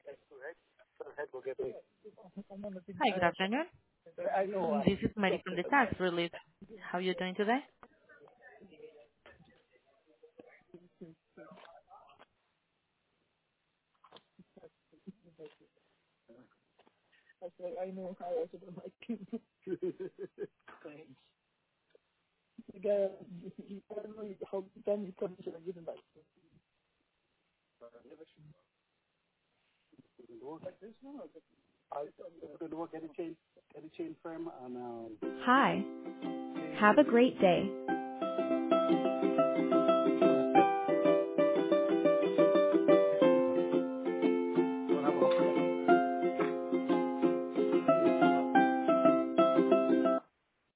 Hi, good afternoon. This is Mary from the tax relief. How are you doing today? Hi. Have a great day.